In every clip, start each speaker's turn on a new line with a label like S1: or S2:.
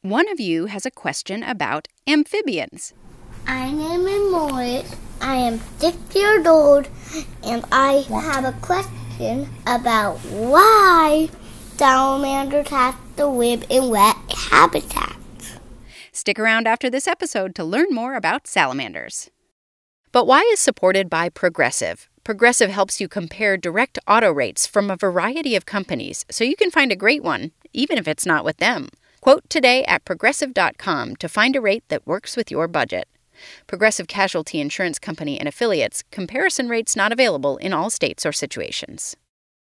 S1: One of you has a question about amphibians.
S2: My name is Morris. I am 6 years old, and I have a question about why salamanders have to live in wet habitats.
S1: Stick around after this episode to learn more about salamanders. But Why is supported by Progressive. Progressive helps you compare direct auto rates from a variety of companies so you can find a great one, even if it's not with them. Quote today at Progressive.com to find a rate that works with your budget. Progressive Casualty Insurance Company and Affiliates. Comparison rates not available in all states or situations.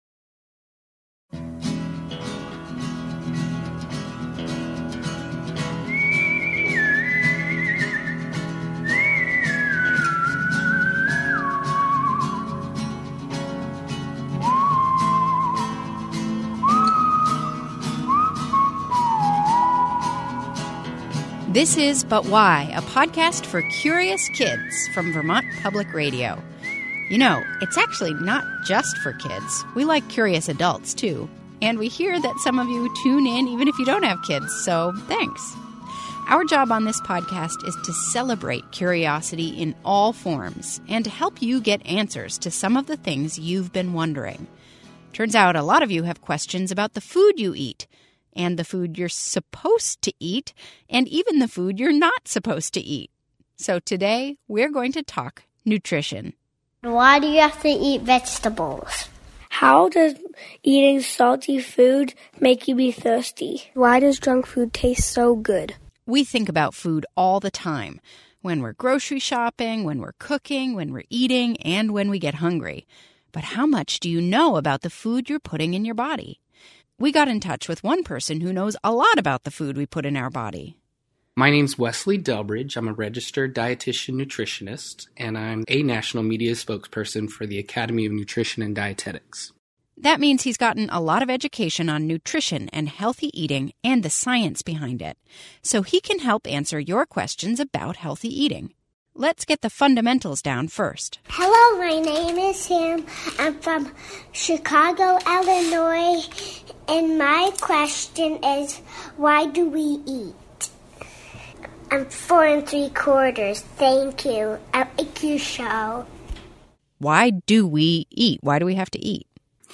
S1: This is But Why, a podcast for curious kids from Vermont Public Radio. You know, it's actually not just for kids. We like curious adults, too. And we hear that some of you tune in even if you don't have kids, so thanks. Our job on this podcast is to celebrate curiosity in all forms and to help you get answers to some of the things you've been wondering. Turns out a lot of you have questions about the food you eat, and the food you're supposed to eat, and even the food you're not supposed to eat. So today, we're going to talk nutrition.
S2: Why do you have to eat vegetables?
S3: How does eating salty food make you be thirsty? Why does junk food taste so good?
S1: We think about food all the time, when we're grocery shopping, when we're cooking, when we're eating, and when we get hungry. But how much do you know about the food you're putting in your body? We got in touch with one person who knows a lot about the food we put in our body.
S4: My name's Wesley Delbridge. I'm a registered dietitian nutritionist, and I'm a national media spokesperson for the Academy of Nutrition and Dietetics.
S1: That means he's gotten a lot of education on nutrition and healthy eating and the science behind it, so he can help answer your questions about healthy eating. Let's get the fundamentals down first.
S2: Hello, my name is Sam. I'm from Chicago, Illinois, and my question is, why do we eat? I'm 4 3/4. Thank you. I like your show.
S1: Why do we eat? Why do we have to eat?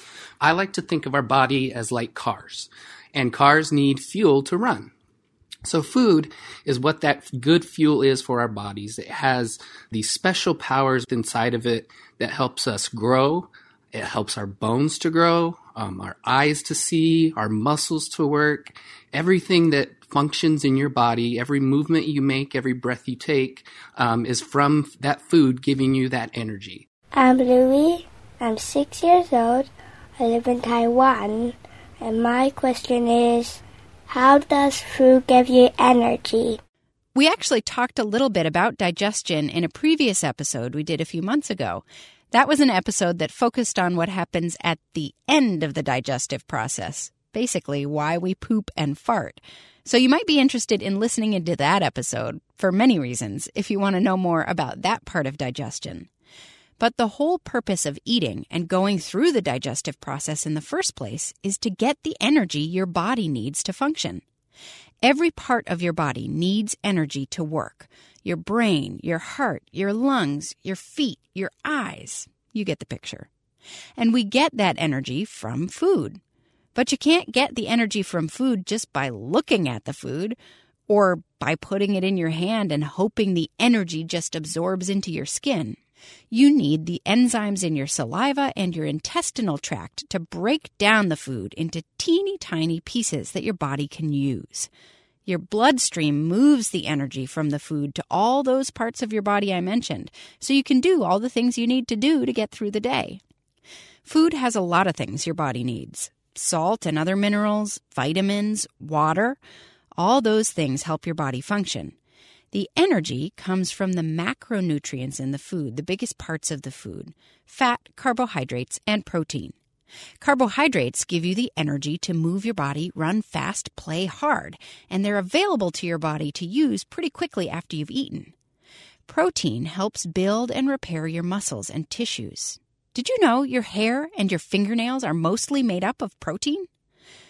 S4: I like to think of our body as like cars, and cars need fuel to run. So food is what that good fuel is for our bodies. It has these special powers inside of it that helps us grow. It helps our bones to grow, our eyes to see, our muscles to work. Everything that functions in your body, every movement you make, every breath you take, is from that food giving you that energy.
S3: I'm Louie. I'm 6 years old. I live in Taiwan. And my question is, how does food give you energy?
S1: We actually talked a little bit about digestion in a previous episode we did a few months ago. That was an episode that focused on what happens at the end of the digestive process, basically why we poop and fart. So you might be interested in listening into that episode for many reasons if you want to know more about that part of digestion. But the whole purpose of eating and going through the digestive process in the first place is to get the energy your body needs to function. Every part of your body needs energy to work. Your brain, your heart, your lungs, your feet, your eyes. You get the picture. And we get that energy from food. But you can't get the energy from food just by looking at the food or by putting it in your hand and hoping the energy just absorbs into your skin. You need the enzymes in your saliva and your intestinal tract to break down the food into teeny tiny pieces that your body can use. Your bloodstream moves the energy from the food to all those parts of your body I mentioned, so you can do all the things you need to do to get through the day. Food has a lot of things your body needs. Salt and other minerals, vitamins, water. All those things help your body function. The energy comes from the macronutrients in the food, the biggest parts of the food: fat, carbohydrates, and protein. Carbohydrates give you the energy to move your body, run fast, play hard, and they're available to your body to use pretty quickly after you've eaten. Protein helps build and repair your muscles and tissues. Did you know your hair and your fingernails are mostly made up of protein?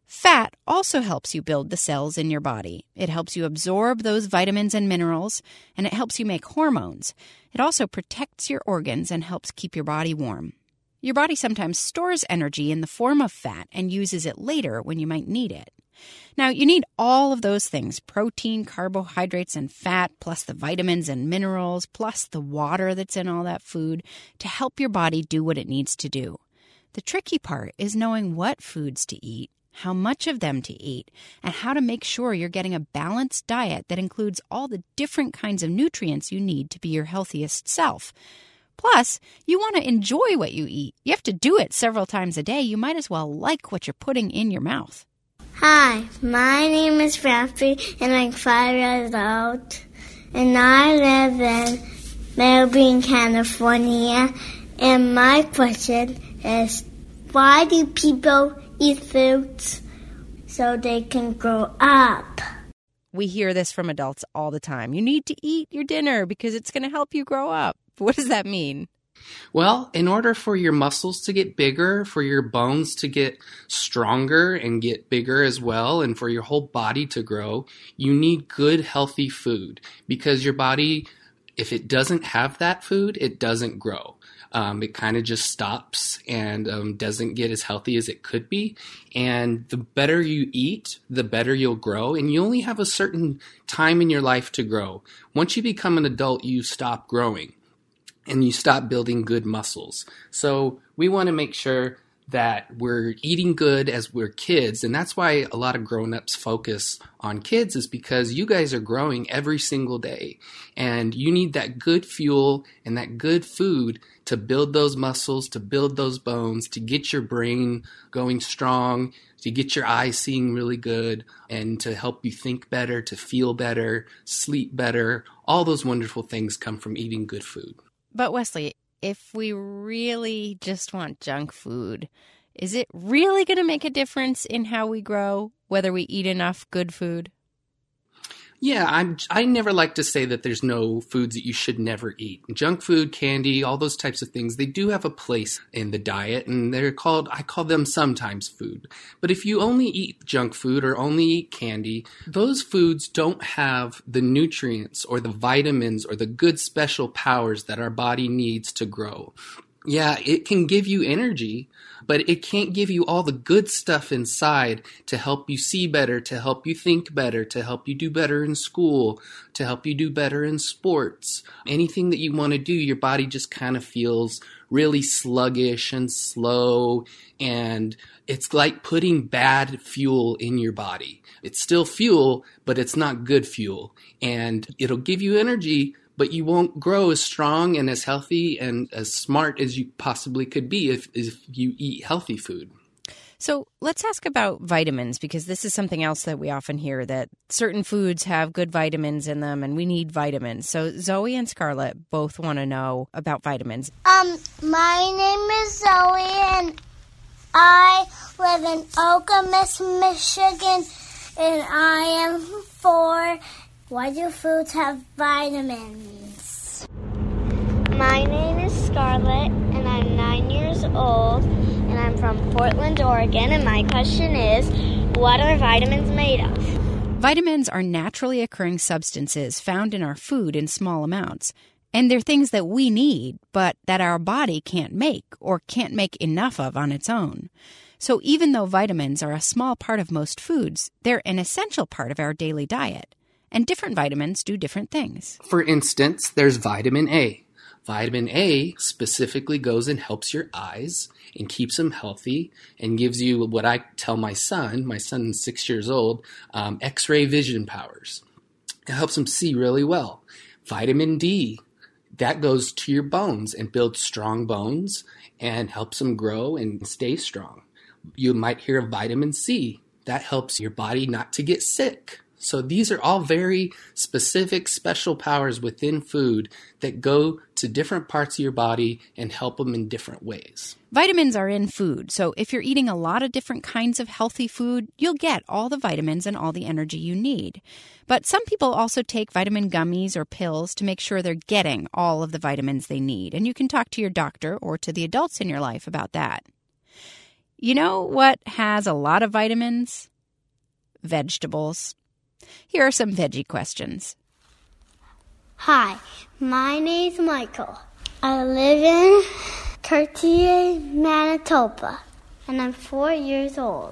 S1: Fat also helps you build the cells in your body. It helps you absorb those vitamins and minerals, and it helps you make hormones. It also protects your organs and helps keep your body warm. Your body sometimes stores energy in the form of fat and uses it later when you might need it. Now, you need all of those things, protein, carbohydrates, and fat, plus the vitamins and minerals, plus the water that's in all that food, to help your body do what it needs to do. The tricky part is knowing what foods to eat, how much of them to eat, and how to make sure you're getting a balanced diet that includes all the different kinds of nutrients you need to be your healthiest self. Plus, you want to enjoy what you eat. You have to do it several times a day. You might as well like what you're putting in your mouth.
S2: Hi, my name is Rafi, and I'm 5 years old, and I live in Melbourne, California, and my question is, why do people eat foods so they can grow up?
S1: We hear this from adults all the time. You need to eat your dinner because it's going to help you grow up. What does that mean?
S4: Well, in order for your muscles to get bigger, for your bones to get stronger and get bigger as well, and for your whole body to grow, you need good, healthy food. Because your body, if it doesn't have that food, it doesn't grow. It kind of just stops and doesn't get as healthy as it could be. And the better you eat, the better you'll grow. And you only have a certain time in your life to grow. Once you become an adult, you stop growing and you stop building good muscles. So we want to make sure that we're eating good as we're kids. And that's why a lot of grown-ups focus on kids, is because you guys are growing every single day. And you need that good fuel and that good food to build those muscles, to build those bones, to get your brain going strong, to get your eyes seeing really good, and to help you think better, to feel better, sleep better. All those wonderful things come from eating good food.
S1: But Wesley, if we really just want junk food, is it really going to make a difference in how we grow, whether we eat enough good food?
S4: Yeah, I never like to say that there's no foods that you should never eat. Junk food, candy, all those types of things, they do have a place in the diet, and I call them sometimes food. But if you only eat junk food or only eat candy, those foods don't have the nutrients or the vitamins or the good special powers that our body needs to grow. Yeah, it can give you energy, but it can't give you all the good stuff inside to help you see better, to help you think better, to help you do better in school, to help you do better in sports. Anything that you want to do, your body just kind of feels really sluggish and slow, and it's like putting bad fuel in your body. It's still fuel, but it's not good fuel, and it'll give you energy, but you won't grow as strong and as healthy and as smart as you possibly could be if you eat healthy food.
S1: So let's ask about vitamins, because this is something else that we often hear, that certain foods have good vitamins in them and we need vitamins. So Zoe and Scarlett both want to know about vitamins.
S2: My name is Zoe, and I live in Okemos, Michigan, and I am 4. Why do foods have vitamins?
S3: My name is Scarlett, and I'm 9 years old, and I'm from Portland, Oregon, and my question is, what are vitamins made of?
S1: Vitamins are naturally occurring substances found in our food in small amounts, and they're things that we need, but that our body can't make or can't make enough of on its own. So even though vitamins are a small part of most foods, they're an essential part of our daily diet. And different vitamins do different things.
S4: For instance, there's vitamin A. Vitamin A specifically goes and helps your eyes and keeps them healthy and gives you what I tell my son's 6 years old, X-ray vision powers. It helps him see really well. Vitamin D, that goes to your bones and builds strong bones and helps them grow and stay strong. You might hear of vitamin C. That helps your body not to get sick. So these are all very specific, special powers within food that go to different parts of your body and help them in different ways.
S1: Vitamins are in food, so if you're eating a lot of different kinds of healthy food, you'll get all the vitamins and all the energy you need. But some people also take vitamin gummies or pills to make sure they're getting all of the vitamins they need, and you can talk to your doctor or to the adults in your life about that. You know what has a lot of vitamins? Vegetables. Here are some veggie questions.
S2: Hi, my name's Michael. I live in Cartier, Manitoba, and I'm 4 years old.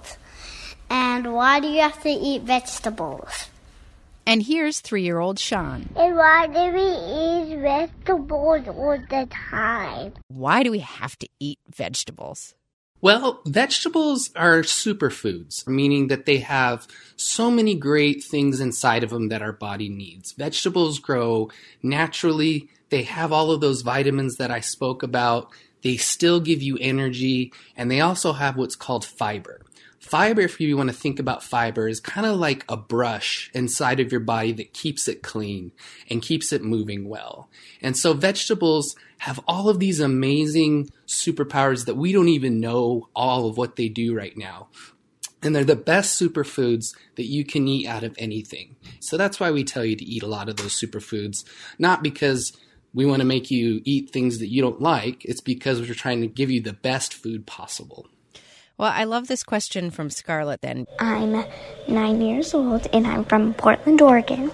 S2: And why do you have to eat vegetables?
S1: And here's 3-year-old Sean.
S2: And why do we eat vegetables all the time?
S1: Why do we have to eat vegetables?
S4: Well, vegetables are superfoods, meaning that they have so many great things inside of them that our body needs. Vegetables grow naturally. They have all of those vitamins that I spoke about. They still give you energy, and they also have what's called fiber. Fiber, if you want to think about fiber, is kind of like a brush inside of your body that keeps it clean and keeps it moving well. And so vegetables have all of these amazing superpowers that we don't even know all of what they do right now. And they're the best superfoods that you can eat out of anything. So that's why we tell you to eat a lot of those superfoods, not because we want to make you eat things that you don't like. It's because we're trying to give you the best food possible.
S1: Well, I love this question from Scarlett then.
S5: I'm 9 years old and I'm from Portland, Oregon.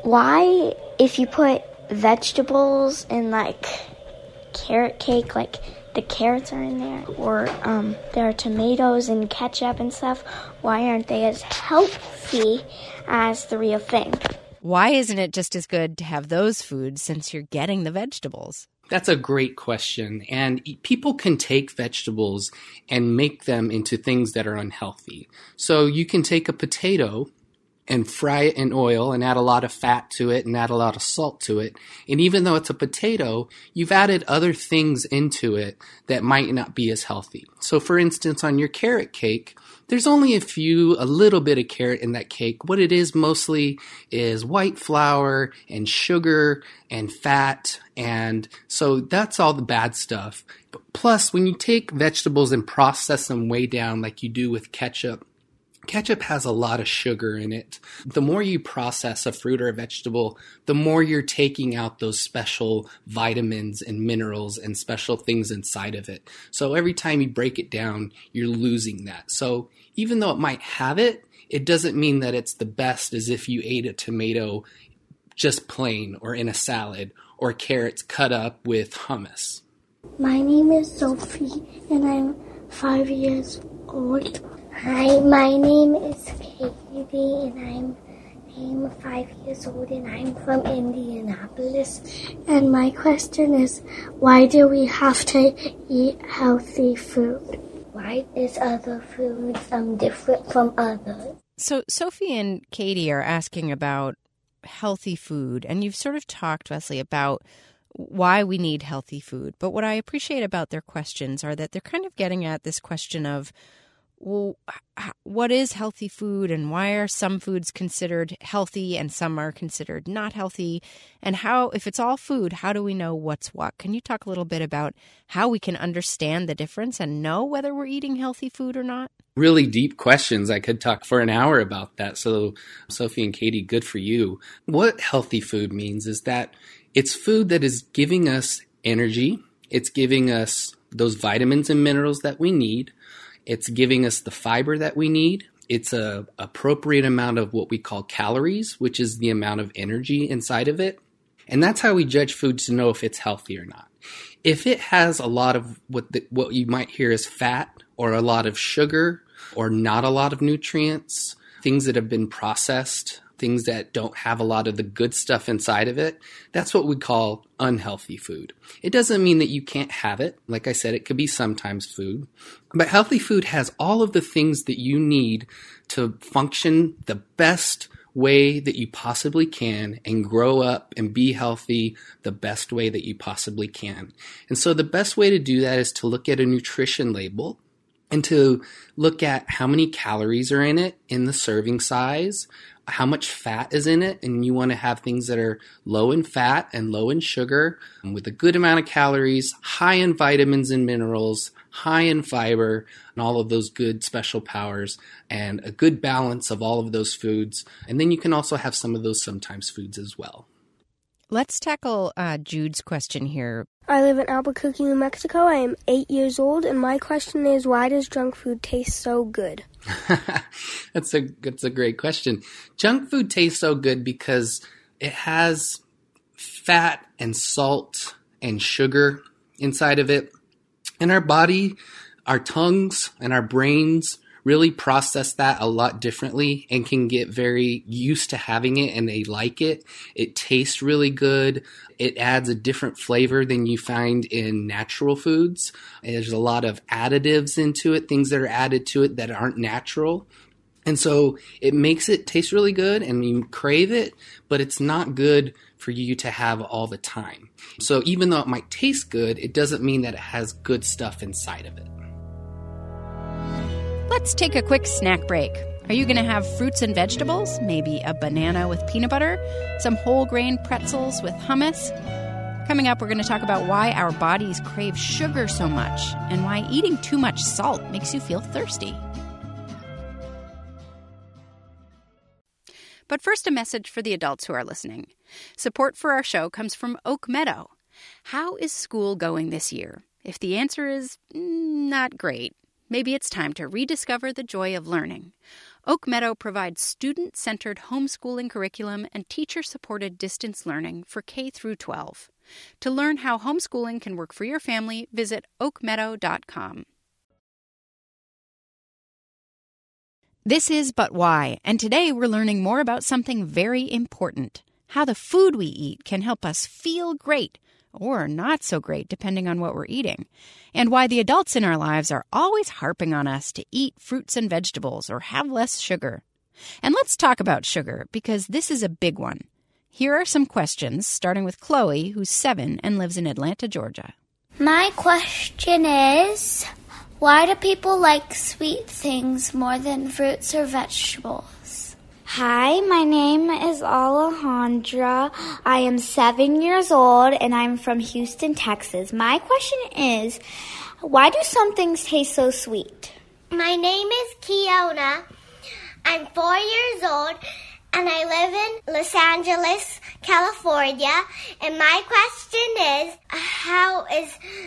S5: Why, if you put vegetables in like carrot cake, like the carrots are in there, or there are tomatoes and ketchup and stuff, why aren't they as healthy as the real thing?
S1: Why isn't it just as good to have those foods since you're getting the vegetables?
S4: That's a great question. And people can take vegetables and make them into things that are unhealthy. So you can take a potato and fry it in oil and add a lot of fat to it and add a lot of salt to it. And even though it's a potato, you've added other things into it that might not be as healthy. So for instance, on your carrot cake, there's only a little bit of carrot in that cake. What it is mostly is white flour and sugar and fat. And so that's all the bad stuff. Plus, when you take vegetables and process them way down like you do with ketchup, ketchup has a lot of sugar in it. The more you process a fruit or a vegetable, the more you're taking out those special vitamins and minerals and special things inside of it. So every time you break it down, you're losing that. So even though it might have it, it doesn't mean that it's the best as if you ate a tomato just plain or in a salad or carrots cut up with hummus.
S3: My name is Sophie and I'm 5 years old.
S2: Hi, my name is Katie and I'm 5 years old and I'm from Indianapolis.
S3: And my question is, why do we have to eat healthy food?
S2: Why is other food different from others?
S1: So Sophie and Katie are asking about healthy food, and you've sort of talked, Wesley, about why we need healthy food. But what I appreciate about their questions are that they're kind of getting at this question of, well, what is healthy food and why are some foods considered healthy and some are considered not healthy? And how, if it's all food, how do we know what's what? Can you talk a little bit about how we can understand the difference and know whether we're eating healthy food or not?
S4: Really deep questions. I could talk for an hour about that. So Sophie and Katie, good for you. What healthy food means is that it's food that is giving us energy. It's giving us those vitamins and minerals that we need. It's giving us the fiber that we need. It's a appropriate amount of what we call calories, which is the amount of energy inside of it. And that's how we judge food to know if it's healthy or not. If it has a lot of what you might hear as fat or a lot of sugar or not a lot of nutrients, things that have been processed, things that don't have a lot of the good stuff inside of it, that's what we call unhealthy food. It doesn't mean that you can't have it. Like I said, it could be sometimes food. But healthy food has all of the things that you need to function the best way that you possibly can and grow up and be healthy the best way that you possibly can. And so the best way to do that is to look at a nutrition label and to look at how many calories are in it in the serving size, how much fat is in it, and you want to have things that are low in fat and low in sugar with a good amount of calories, high in vitamins and minerals, high in fiber, and all of those good special powers, and a good balance of all of those foods. And then you can also have some of those sometimes foods as well.
S1: Let's tackle Jude's question here.
S3: I live in Albuquerque, New Mexico. I am 8 years old, and my question is, why does junk food taste so good?
S4: That's a great question. Junk food tastes so good because it has fat and salt and sugar inside of it. And our body, our tongues, and our brains really process that a lot differently and can get very used to having it, and they like it. It tastes really good. It adds a different flavor than you find in natural foods. There's a lot of additives into it, things that are added to it that aren't natural. And so it makes it taste really good and you crave it, but it's not good for you to have all the time. So even though it might taste good, it doesn't mean that it has good stuff inside of it.
S1: Let's take a quick snack break. Are you going to have fruits and vegetables? Maybe a banana with peanut butter? Some whole grain pretzels with hummus? Coming up, we're going to talk about why our bodies crave sugar so much and why eating too much salt makes you feel thirsty. But first, a message for the adults who are listening. Support for our show comes from Oak Meadow. How is school going this year? If the answer is not great, maybe it's time to rediscover the joy of learning. Oak Meadow provides student-centered homeschooling curriculum and teacher-supported distance learning for K through 12. To learn how homeschooling can work for your family, visit oakmeadow.com. This is But Why, and today we're learning more about something very important, how the food we eat can help us feel great, or not so great depending on what we're eating, and why the adults in our lives are always harping on us to eat fruits and vegetables or have less sugar. And let's talk about sugar, because this is a big one. Here are some questions, starting with Chloe, who's 7 and lives in Atlanta, Georgia.
S5: My question is, why do people like sweet things more than fruits or vegetables?
S6: Hi, my name is Alejandra. I am 7 years old and I'm from Houston, Texas. My question is, why do some things taste so sweet?
S2: My name is Kiona. I'm 4 years old and I live in Los Angeles, California. And my question is, how is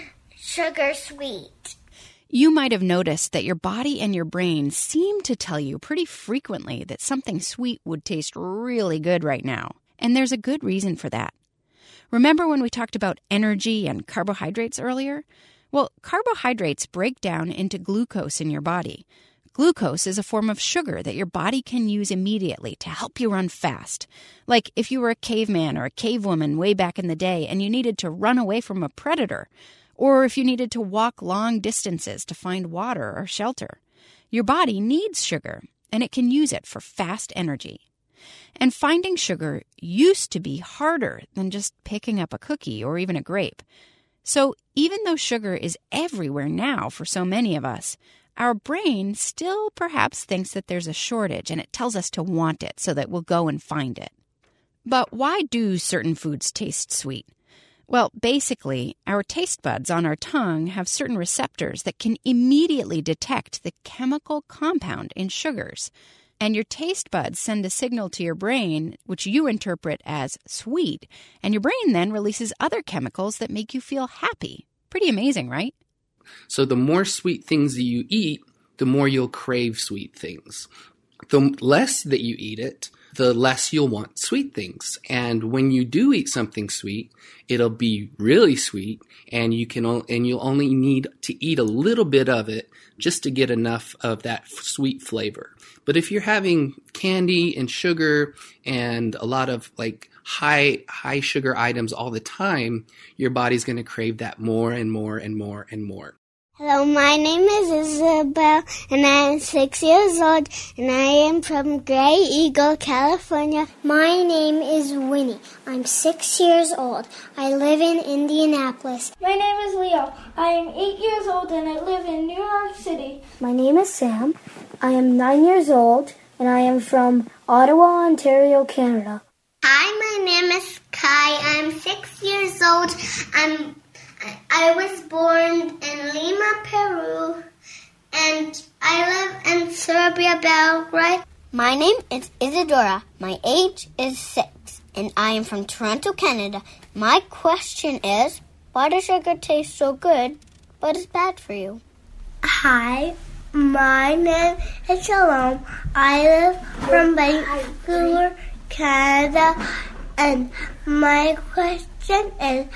S2: sugar sweet?
S1: You might have noticed that your body and your brain seem to tell you pretty frequently that something sweet would taste really good right now. And there's a good reason for that. Remember when we talked about energy and carbohydrates earlier? Well, carbohydrates break down into glucose in your body. Glucose is a form of sugar that your body can use immediately to help you run fast. Like if you were a caveman or a cavewoman way back in the day and you needed to run away from a predator, or if you needed to walk long distances to find water or shelter. Your body needs sugar, and it can use it for fast energy. And finding sugar used to be harder than just picking up a cookie or even a grape. So even though sugar is everywhere now for so many of us, our brain still perhaps thinks that there's a shortage, and it tells us to want it so that we'll go and find it. But why do certain foods taste sweet? Well, basically, our taste buds on our tongue have certain receptors that can immediately detect the chemical compound in sugars. And your taste buds send a signal to your brain, which you interpret as sweet, and your brain then releases other chemicals that make you feel happy. Pretty amazing, right?
S4: So the more sweet things that you eat, the more you'll crave sweet things. The less that you eat it, the less you'll want sweet things. And when you do eat something sweet, it'll be really sweet, and you'll only need to eat a little bit of it just to get enough of that sweet flavor. But if you're having candy and sugar and a lot of like high sugar items all the time, your body's going to crave that more and more and more and more.
S2: Hello, my name is Isabel, and I am 6 years old, and I am from Gray Eagle, California. My name is Winnie. I'm 6 years old. I live in Indianapolis.
S3: My name is Leo. I am 8 years old and I live in New York City.
S7: My name is Sam. I am 9 years old and I am from Ottawa, Ontario, Canada.
S2: Hi, my name is Kai. I'm 6 years old. I was born in Lima, Peru, and I live in Serbia, Belgrade.
S8: My name is Isadora. My age is 6,
S2: and I am from Toronto, Canada. My question is, why does sugar taste so good, but it's bad for you?
S3: Hi, my name is Shalom. I live from Vancouver, Canada, and my question is,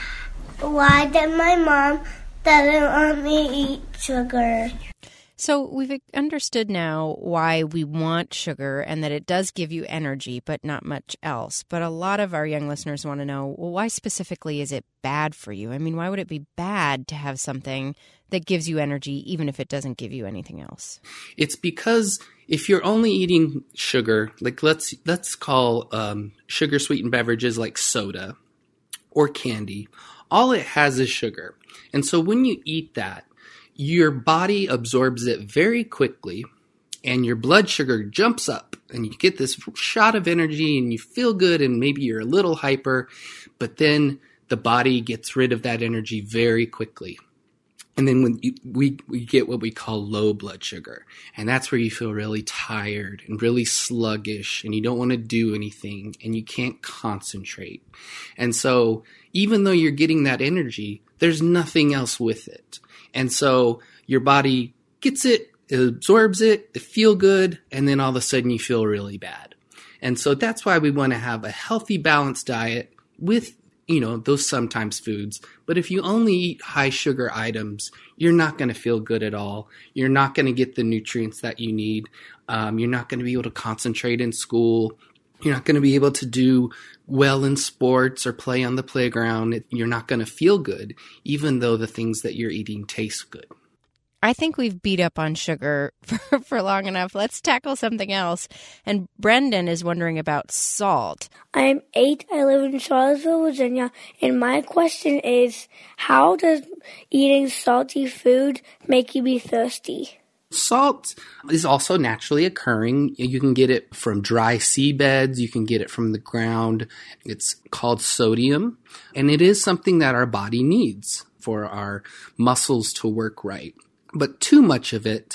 S3: why did my mom doesn't want me to eat sugar?
S1: So we've understood now why we want sugar and that it does give you energy, but not much else. But a lot of our young listeners want to know, well, why specifically is it bad for you? I mean, why would it be bad to have something that gives you energy, even if it doesn't give you anything else?
S4: It's because if you're only eating sugar, like let's call sugar sweetened beverages like soda or candy, all it has is sugar. And so when you eat that, your body absorbs it very quickly and your blood sugar jumps up and you get this shot of energy and you feel good and maybe you're a little hyper, but then the body gets rid of that energy very quickly. And then when we get what we call low blood sugar, and that's where you feel really tired and really sluggish and you don't want to do anything and you can't concentrate. And so even though you're getting that energy, there's nothing else with it. And so your body gets it, it absorbs it, it feels good, and then all of a sudden you feel really bad. And so that's why we want to have a healthy, balanced diet with, those sometimes foods. But if you only eat high sugar items, you're not going to feel good at all. You're not going to get the nutrients that you need. You're not going to be able to concentrate in school. You're not going to be able to do well in sports or play on the playground. You're not going to feel good, even though the things that you're eating taste good.
S1: I think we've beat up on sugar for long enough. Let's tackle something else. And Brendan is wondering about salt.
S3: I'm 8. I live in Charlottesville, Virginia. And my question is, how does eating salty food make you be thirsty?
S4: Salt is also naturally occurring. You can get it from dry seabeds. You can get it from the ground. It's called sodium. And it is something that our body needs for our muscles to work right. But too much of it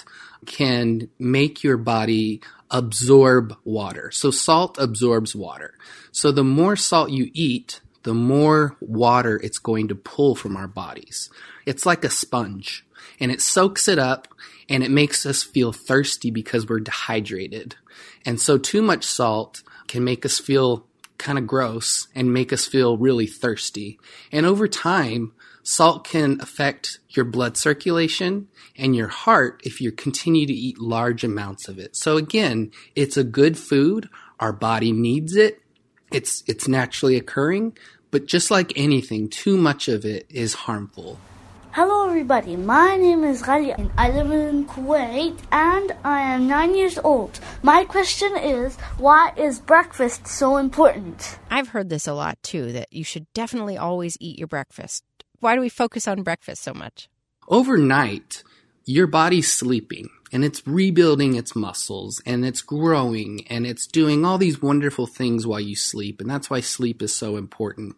S4: can make your body absorb water. So salt absorbs water. So the more salt you eat, the more water it's going to pull from our bodies. It's like a sponge, and it soaks it up, and it makes us feel thirsty because we're dehydrated. And so too much salt can make us feel kind of gross and make us feel really thirsty. And over time, salt can affect your blood circulation and your heart if you continue to eat large amounts of it. So again, it's a good food. Our body needs it. It's naturally occurring. But just like anything, too much of it is harmful.
S8: Hello everybody, my name is Ghalia and I live in Kuwait and I am 9 years old. My question is, why is breakfast so important?
S1: I've heard this a lot too, that you should definitely always eat your breakfast. Why do we focus on breakfast so much?
S4: Overnight, your body's sleeping and it's rebuilding its muscles and it's growing and it's doing all these wonderful things while you sleep. And that's why sleep is so important.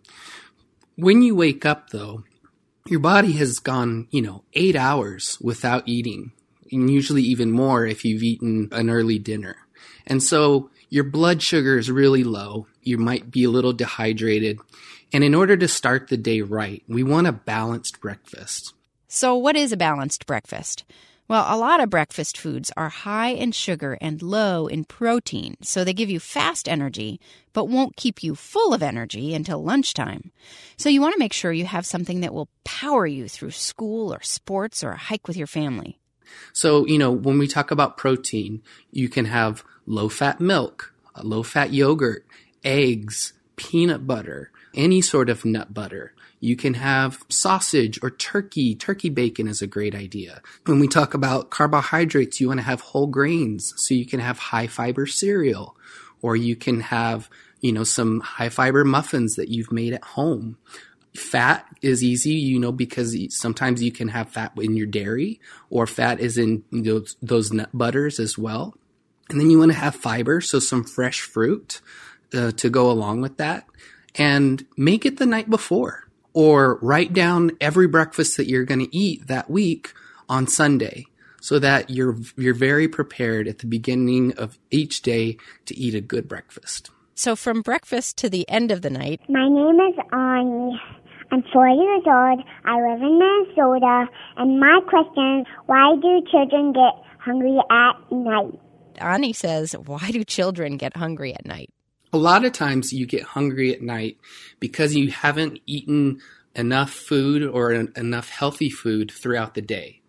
S4: When you wake up though, your body has gone, 8 hours without eating, and usually even more if you've eaten an early dinner. And so your blood sugar is really low. You might be a little dehydrated. And in order to start the day right, we want a balanced breakfast.
S1: So what is a balanced breakfast? Well, a lot of breakfast foods are high in sugar and low in protein, so they give you fast energy, but won't keep you full of energy until lunchtime. So you want to make sure you have something that will power you through school or sports or a hike with your family.
S4: So, when we talk about protein, you can have low-fat milk, low-fat yogurt, eggs, peanut butter, any sort of nut butter. You can have sausage or turkey. Turkey bacon is a great idea. When we talk about carbohydrates, you want to have whole grains. So you can have high fiber cereal, or you can have, some high fiber muffins that you've made at home. Fat is easy, because sometimes you can have fat in your dairy, or fat is in those nut butters as well. And then you want to have fiber, so some fresh fruit to go along with that. And make it the night before. Or write down every breakfast that you're going to eat that week on Sunday so that you're very prepared at the beginning of each day to eat a good breakfast.
S1: So from breakfast to the end of the night.
S2: My name is Ani. I'm 4 years old. I live in Minnesota. And my question is, why do children get hungry at night?
S1: Ani says, why do children get hungry at night?
S4: A lot of times you get hungry at night because you haven't eaten enough food or enough healthy food throughout the day.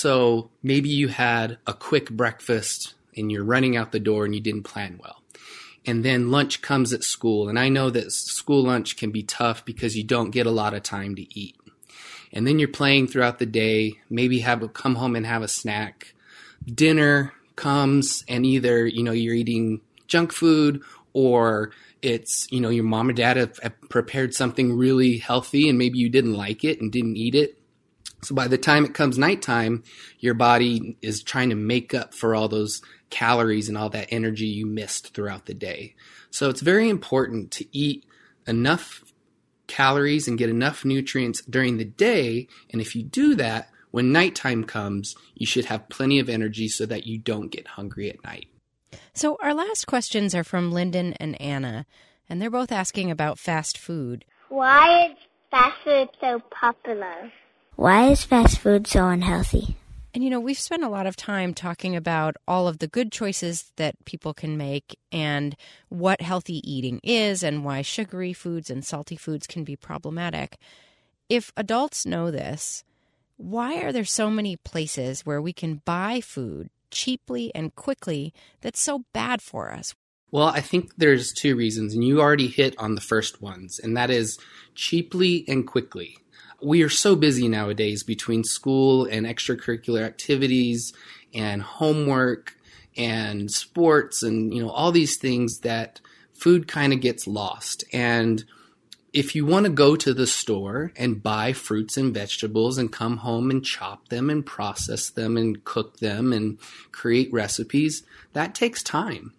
S4: So maybe you had a quick breakfast and you're running out the door and you didn't plan well. And then lunch comes at school. And I know that school lunch can be tough because you don't get a lot of time to eat. And then you're playing throughout the day, maybe come home and have a snack. Dinner comes and either, you're eating junk food or it's, your mom or dad have prepared something really healthy and maybe you didn't like it and didn't eat it. So by the time it comes nighttime, your body is trying to make up for all those calories and all that energy you missed throughout the day. So it's very important to eat enough calories and get enough nutrients during the day. And if you do that, when nighttime comes, you should have plenty of energy so that you don't get hungry at night.
S1: So our last questions are from Lyndon and Anna, and they're both asking about fast food.
S2: Why is fast food so popular?
S5: Why is fast food so unhealthy?
S1: And, we've spent a lot of time talking about all of the good choices that people can make and what healthy eating is and why sugary foods and salty foods can be problematic. If adults know this, why are there so many places where we can buy food cheaply and quickly that's so bad for us?
S4: Well, I think there's two reasons, and you already hit on the first ones, and that is cheaply and quickly. We are so busy nowadays between school and extracurricular activities and homework and sports and, all these things that food kind of gets lost. And if you want to go to the store and buy fruits and vegetables and come home and chop them and process them and cook them and create recipes, that takes time.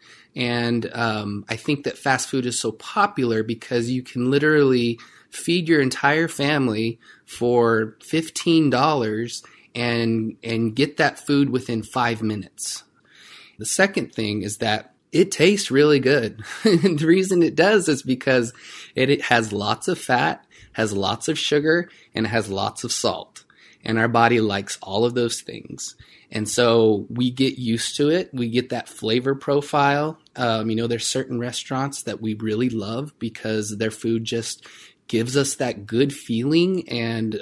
S4: And I think that fast food is so popular because you can literally feed your entire family for $15 and get that food within 5 minutes. The second thing is that it tastes really good. And the reason it does is because it has lots of fat, has lots of sugar, and has lots of salt. And our body likes all of those things. And so we get used to it. We get that flavor profile. There's certain restaurants that we really love because their food just gives us that good feeling and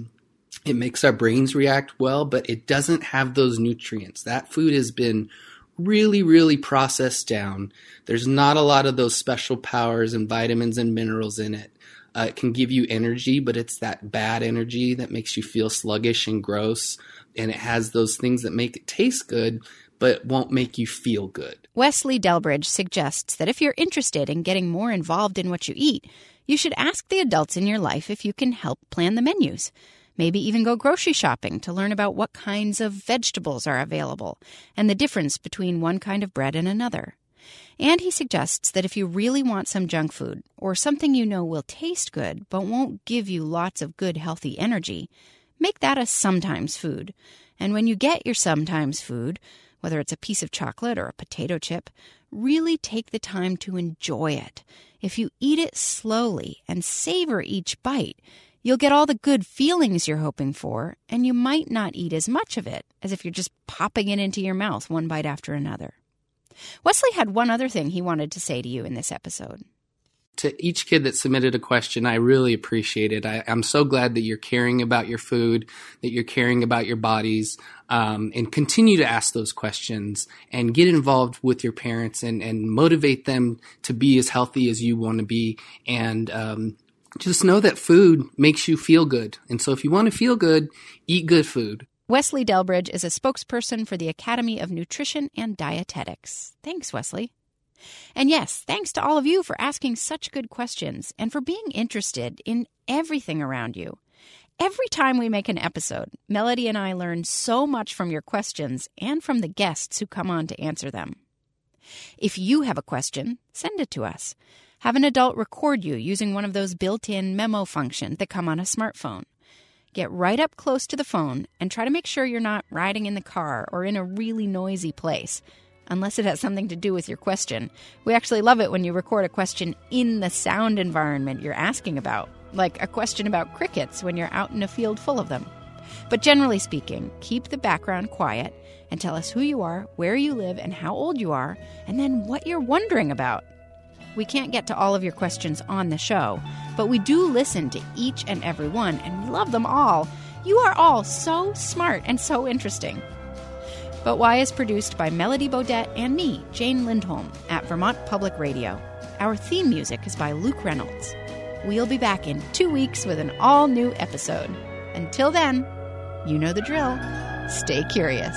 S4: it makes our brains react well, but it doesn't have those nutrients. That food has been really, really processed down. There's not a lot of those special powers and vitamins and minerals in it. It can give you energy, but it's that bad energy that makes you feel sluggish and gross. And it has those things that make it taste good, but won't make you feel good.
S1: Wesley Delbridge suggests that if you're interested in getting more involved in what you eat, you should ask the adults in your life if you can help plan the menus. Maybe even go grocery shopping to learn about what kinds of vegetables are available and the difference between one kind of bread and another. And he suggests that if you really want some junk food or something will taste good but won't give you lots of good healthy energy, make that a sometimes food. And when you get your sometimes food, whether it's a piece of chocolate or a potato chip, really take the time to enjoy it. If you eat it slowly and savor each bite, you'll get all the good feelings you're hoping for, and you might not eat as much of it as if you're just popping it into your mouth one bite after another. Wesley had one other thing he wanted to say to you in this episode.
S4: To each kid that submitted a question, I really appreciate it. I'm so glad that you're caring about your food, that you're caring about your bodies, and continue to ask those questions and get involved with your parents and motivate them to be as healthy as you want to be. And just know that food makes you feel good. And so if you want to feel good, eat good food.
S1: Wesley Delbridge is a spokesperson for the Academy of Nutrition and Dietetics. Thanks, Wesley. And yes, thanks to all of you for asking such good questions and for being interested in everything around you. Every time we make an episode, Melody and I learn so much from your questions and from the guests who come on to answer them. If you have a question, send it to us. Have an adult record you using one of those built-in memo functions that come on a smartphone. Get right up close to the phone and try to make sure you're not riding in the car or in a really noisy place. unless it has something to do with your question. We actually love it when you record a question in the sound environment you're asking about, like a question about crickets when you're out in a field full of them. But generally speaking, keep the background quiet and tell us who you are, where you live, and how old you are, and then what you're wondering about. We can't get to all of your questions on the show, but we do listen to each and every one, and we love them all. You are all so smart and so interesting. But Why is produced by Melody Bodette and me, Jane Lindholm, at Vermont Public Radio. Our theme music is by Luke Reynolds. We'll be back in 2 weeks with an all-new episode. Until then, you know the drill. Stay curious.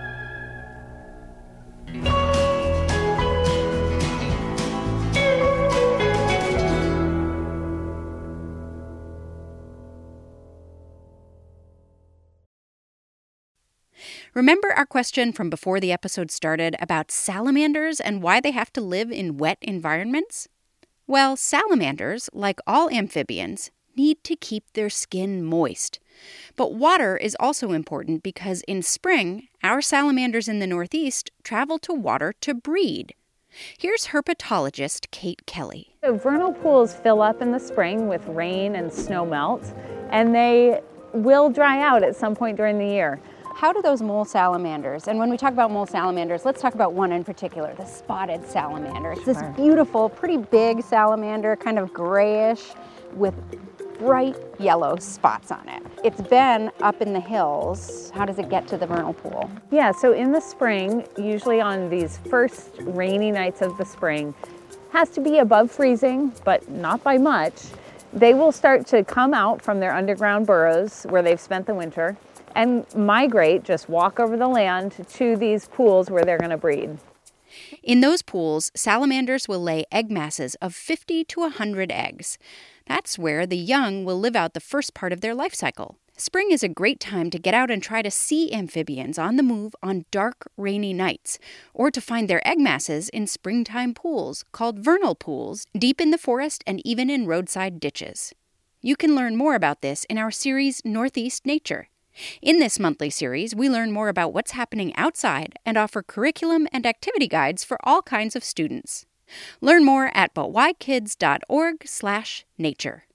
S1: Remember our question from before the episode started about salamanders and why they have to live in wet environments? Well, salamanders, like all amphibians, need to keep their skin moist. But water is also important because in spring, our salamanders in the Northeast travel to water to breed. Here's herpetologist Kate Kelly.
S9: So vernal pools fill up in the spring with rain and snow melt, and they will dry out at some point during the year.
S1: How do those mole salamanders, and when we talk about mole salamanders, let's talk about one in particular, the spotted salamander. It's this beautiful, pretty big salamander, kind of grayish with bright yellow spots on it. It's been up in the hills. How does it get to the vernal pool?
S9: Yeah, so in the spring, usually on these first rainy nights of the spring, has to be above freezing, but not by much. They will start to come out from their underground burrows where they've spent the winter and migrate, just walk over the land to these pools where they're going to breed.
S1: In those pools, salamanders will lay egg masses of 50 to 100 eggs. That's where the young will live out the first part of their life cycle. Spring is a great time to get out and try to see amphibians on the move on dark, rainy nights, or to find their egg masses in springtime pools called vernal pools, deep in the forest and even in roadside ditches. You can learn more about this in our series Northeast Nature. In this monthly series, we learn more about what's happening outside and offer curriculum and activity guides for all kinds of students. Learn more at butwhykids.org/nature.